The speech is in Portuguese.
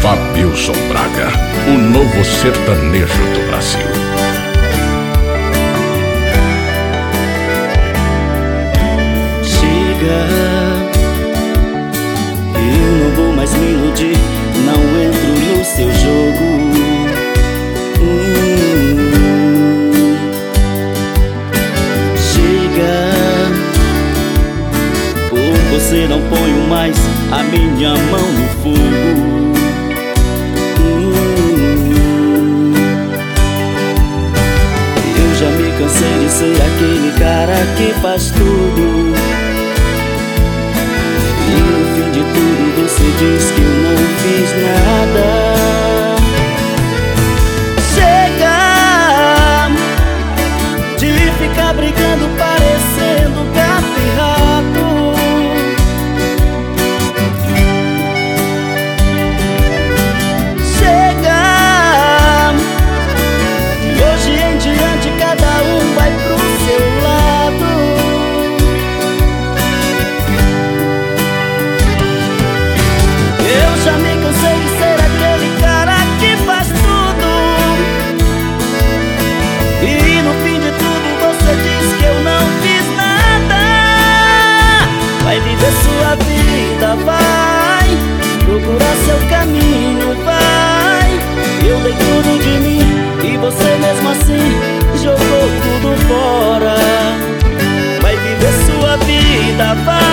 Fabioso Braga, o novo sertanejo do Brasil. Chega, eu não vou mais me iludir, não entro no seu jogo. Chega, por você não ponho mais a minha mão no fogo. Eu já me cansei de ser aquele cara que faz tudo, e no fim de tudo você diz que eu não fiz nada. Chega de ficar brigando parecendo gato e rato. Chega, de hoje em diante cada um vai pro seu lado. Eu já me cansei de ser aquele cara que faz tudo, e no fim de tudo você diz que eu não fiz nada. Vai viver sua vida, vai procurar seu caminho, vai. Eu dei tudo de mim e você mesmo assim jogou tudo fora. Vai viver sua vida, vai